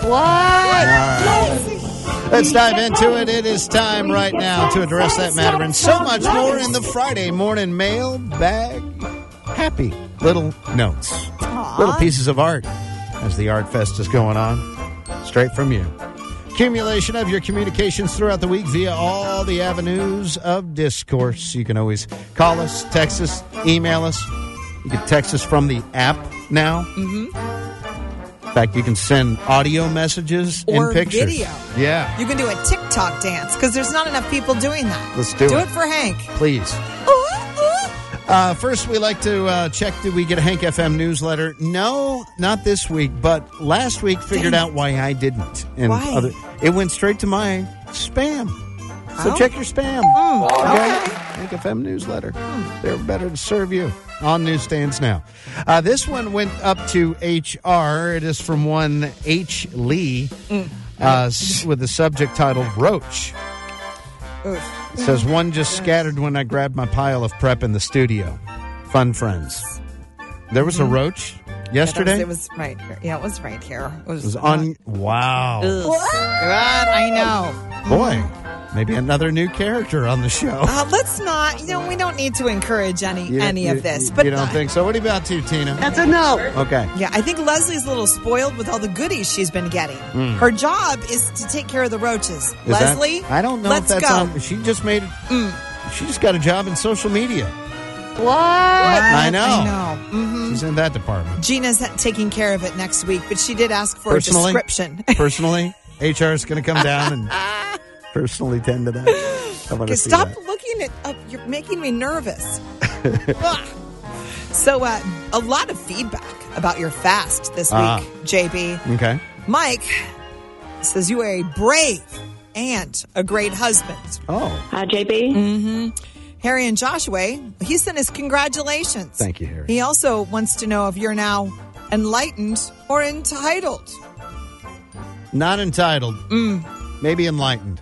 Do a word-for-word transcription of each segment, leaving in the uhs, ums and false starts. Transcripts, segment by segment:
What? Let's dive into it. It is time right now to address that matter and so much more in the Friday morning mailbag. Happy little notes, Aww. Little pieces of art as the Art Fest is going on, straight from you. Accumulation of your communications throughout the week via all the avenues of discourse. You can always call us, text us, email us. You can text us from the app now. Mm-hmm. In fact, you can send audio messages or and pictures. Video. Yeah. You can do a TikTok dance because there's not enough people doing that. Let's do, do it. Do it for Hank. Please. Ooh, ooh. Uh, first, we like to uh, check, did we get a Hank F M newsletter? No, not this week, but last week figured Dang. out why I didn't. And why? Other, it went straight to my spam. So oh. check your spam. Mm, okay. okay. Hank F M newsletter. Mm. They're better to serve you. On newsstands now. Uh, this one went up to H R. It is from one H. Lee mm. uh, with the subject titled Roach. Oof. It says, one just scattered when I grabbed my pile of prep in the studio. Fun friends. There was a roach yesterday? Yeah, was, it was right here. Yeah, it was right here. It was, it was on. Wow. God, I know. Boy, maybe another new character on the show. Uh, let's not, you know, we don't need to encourage any you, any you, of this. You, but you don't uh, think so? What are you about to, Tina? That's a no. Okay. Yeah, I think Leslie's a little spoiled with all the goodies she's been getting. Mm. Her job is to take care of the roaches. Is Leslie, that, I don't know let's if that's go. on. She just made it. Mm. She just got a job in social media. What? I know. I know. Mm-hmm. She's in that department. Gina's taking care of it next week, but she did ask for personally, a description. Personally, H R is going to come down and personally tend to that. I want to see Stop that. looking at. Uh, you're making me nervous. So, uh, a lot of feedback about your fast this week, uh, J B. Okay. Mike says you are a brave and a great husband. Oh. Hi, J B. Mm-hmm. Harry and Joshua, he sent his congratulations. Thank you, Harry. He also wants to know if you're now enlightened or entitled. Not entitled. Mm. Maybe enlightened.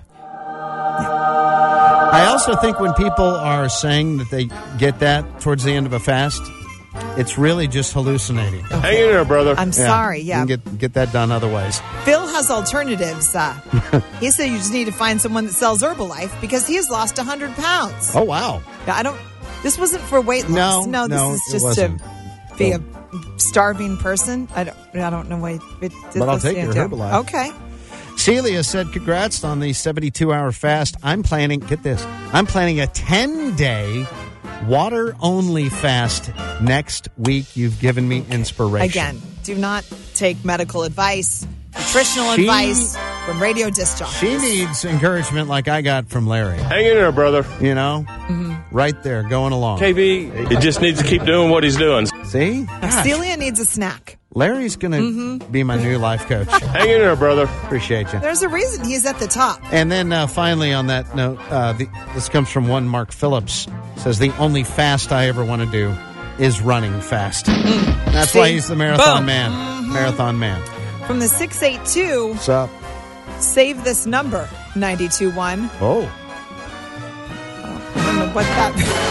I also think when people are saying that they get that towards the end of a fast, it's really just hallucinating. Okay. Hang in there, brother. I'm yeah, sorry, yeah. You can get, get that done other ways. Phil has alternatives. Uh, he said you just need to find someone that sells Herbalife because he's lost one hundred pounds. Oh, wow. Now, I don't. This wasn't for weight loss. No, no, this no, is it just wasn't. to be a starving person. I don't. I don't know why. It, but I'll take your Herbalife. Okay. Celia said, congrats on the seventy-two hour fast. I'm planning, get this, I'm planning a ten-day water-only fast next week. You've given me inspiration. Again, do not take medical advice, nutritional She- advice from radio disc jockeys. She needs encouragement like I got from Larry. Hang in there, brother. You know? Mm-hmm. Right there, going along. K B, he just needs to keep doing what he's doing. See? Now, Gosh, Celia needs a snack. Larry's going to Mm-hmm. be my new life coach. Hang in there, brother. Appreciate you. There's a reason he's at the top. And then uh, finally on that note, uh, the, this comes from one Mark Phillips. Says, the only fast I ever want to do is running fast. Mm. That's See? why he's the marathon Boom. man. Mm-hmm. Marathon man. From the six eight two, What's up? save this number, nine two one. Oh. I don't know what that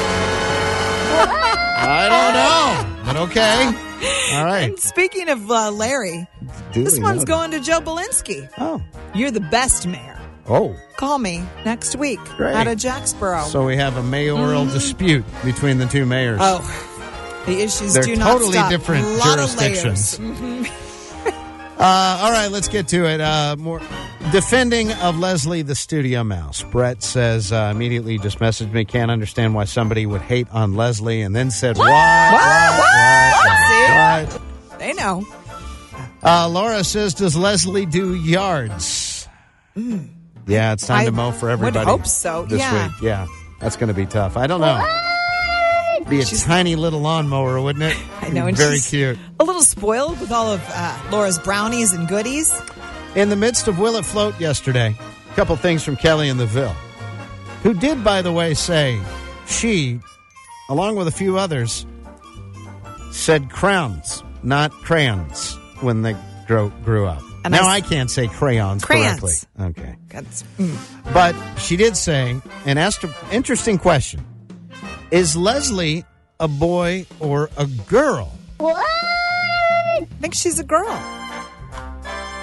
I don't know. But okay. All right. And speaking of uh, Larry, Duly this one's noted. going to Joe Belinsky. Oh. You're the best mayor. Oh. Call me next week Great. out of Jacksboro. So we have a mayoral Mm-hmm. dispute between the two mayors. oh, the issues They're do not totally stop. different Lot jurisdictions. Of layers. Mhm. Uh, all right, let's get to it. Uh, more defending of Leslie the Studio Mouse. Brett says uh, immediately just messaged me. Can't understand why somebody would hate on Leslie, and then said, "What? What? What? What?" What? They know. Uh, Laura says, "Does Leslie do yards?" Mm. Yeah, it's time I to mow for everybody. would hope so. This Yeah. week, yeah, that's going to be tough. I don't know. Be a She's- tiny little lawnmower, wouldn't it? I know. And Very she's cute. A little spoiled with all of uh, Laura's brownies and goodies. In the midst of Will It Float yesterday, a couple things from Kelly in the Ville, who did, by the way, say she, along with a few others, said crowns, not crayons, when they grow, grew up. And now, I I, s- can't say crayons, Crayons. correctly. Okay. That's, mm. But she did say, and asked an interesting question, is Leslie a boy or a girl? I think she's a girl.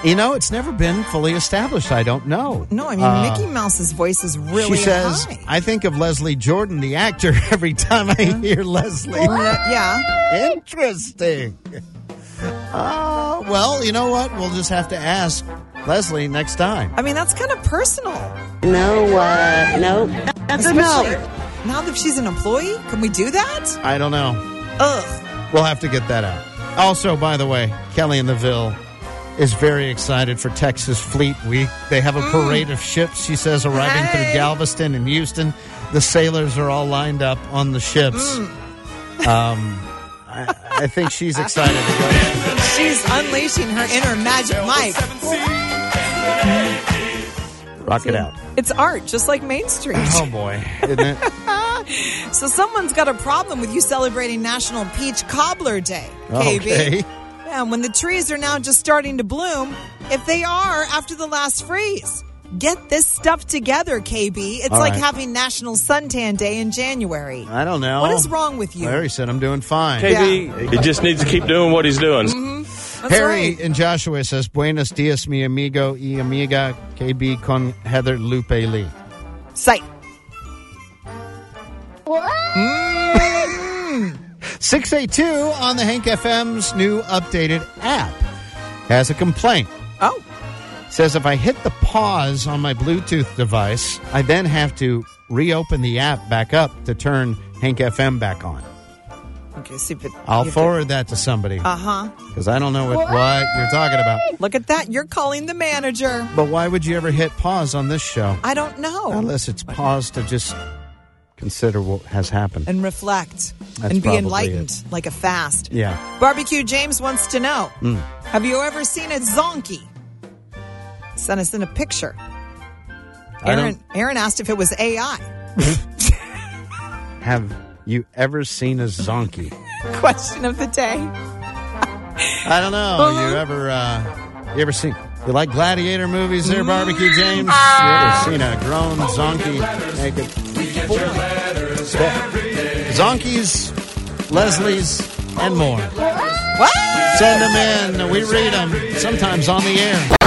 You know, it's never been fully established. I don't know. No, I mean, Uh, Mickey Mouse's voice is really She says, high. I think of Leslie Jordan, the actor, every time I hear Leslie. Yeah. Interesting. Uh, well, you know what? We'll just have to ask Leslie next time. I mean, that's kind of personal. No, uh, no. That's a no. Now that she's an employee, can we do that? I don't know. Ugh. We'll have to get that out. Also, by the way, Kelly in the Ville is very excited for Texas Fleet Week. They have a parade of ships, she says, arriving Hey. through Galveston and Houston. The sailors are all lined up on the ships. Um, I, I think she's excited to go. She's unleashing her inner magic Mike. Rock it out. It's art, just like Main Street. Oh, boy. Isn't it? So someone's got a problem with you celebrating National Peach Cobbler Day, K B. Okay. Yeah, when the trees are now just starting to bloom, if they are after the last freeze. Get this stuff together, K B. It's All like right. having National Suntan Day in January. I don't know. What is wrong with you? Larry said I'm doing fine. K B, he just needs to keep doing what he's doing. That's Harry right. in Joshua says, Buenos dias, mi amigo y amiga, K B con Heather Lupe Lee. Sight. six eighty-two on the Hank F M's new updated app has a complaint. Oh, Says if I hit the pause on my Bluetooth device, I then have to reopen the app back up to turn Hank F M back on. okay. See if it. I'll forward that to somebody Uh huh. because I don't know what, what you're talking about. Look at that. You're calling the manager. But why would you ever hit pause on this show? I don't know. Unless it's pause to just consider what has happened. And reflect That's and be probably enlightened it. like a fast. Yeah. Barbecue James wants to know Have you ever seen a zonkey? Sent us in a picture. I Aaron, Aaron asked if it was A I. Have you ever seen a zonkey? Question of the day. I don't know. Uh-huh. You ever uh, you ever seen you like gladiator movies there, Barbecue James? You ever seen a grown zonkey naked? Zonkies, Leslie's, and more. What? Send them in. We read them, sometimes on the air.